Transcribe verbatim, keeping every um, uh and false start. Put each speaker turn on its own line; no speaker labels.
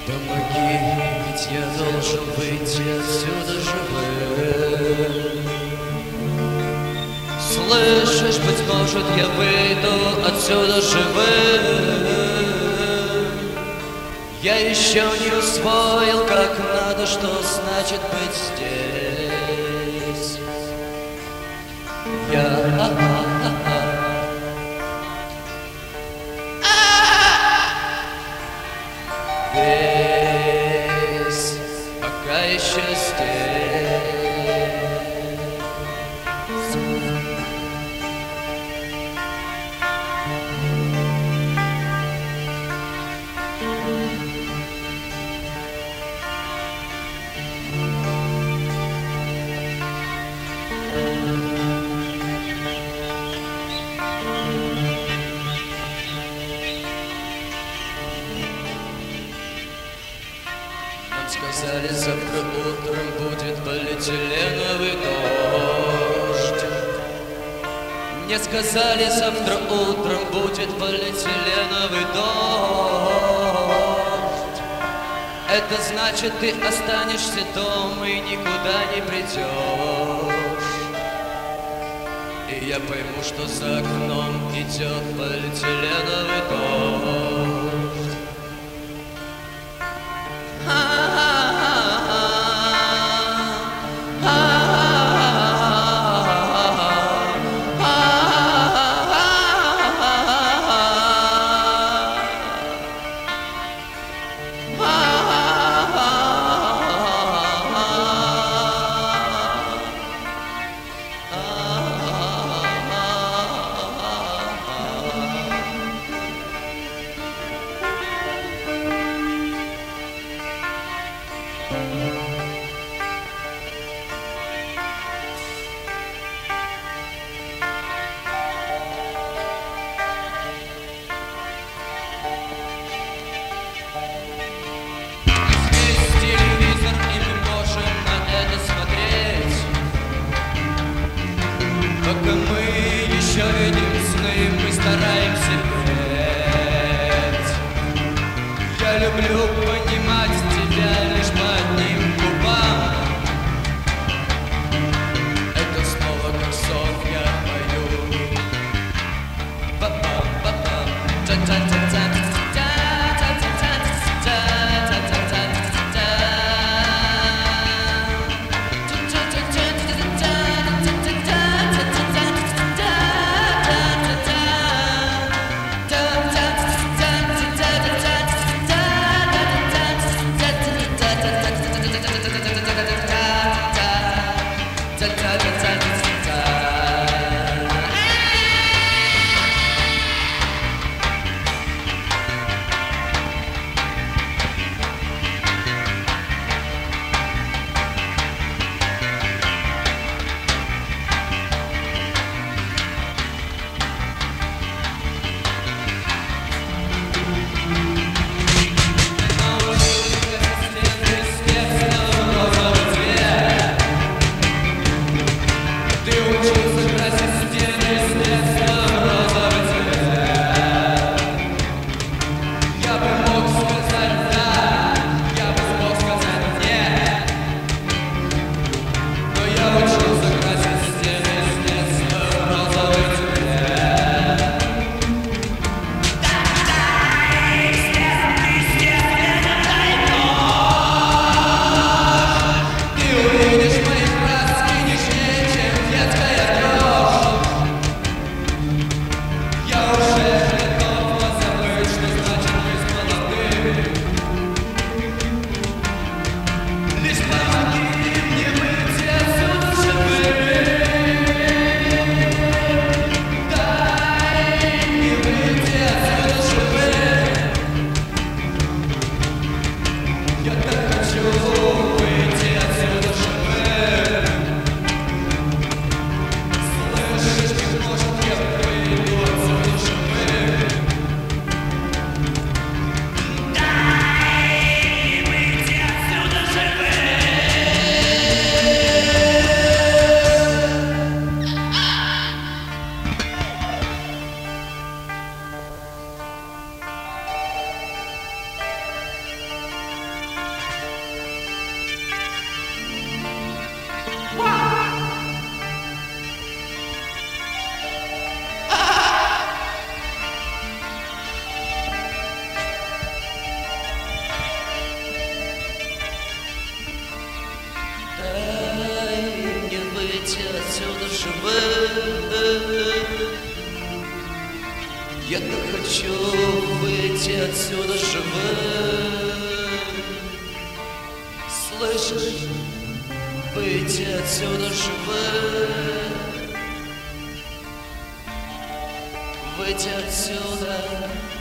Помоги, ведь я должен выйти отсюда живым. Слышишь, быть может, я выйду отсюда живым. Я еще не усвоил, как надо, что значит быть здесь. Я весь пока еще здесь. Сказали, завтра утром будет полиэтиленовый дождь. Мне сказали, завтра утром будет полиэтиленовый дождь. Это значит, ты останешься дома и никуда не придешь. И я пойму, что за окном идет полиэтиленовый дождь. Пока мы еще видим сны, мы стараемся петь. Я люблю понимать тебя лишь по одним губам. Это снова как сон, я пою. Па-пам, па-пам, та-та-та-та.
Die!
живым. Я так хочу выйти отсюда живым. Слышишь? Выйти отсюда живым. Выйти отсюда.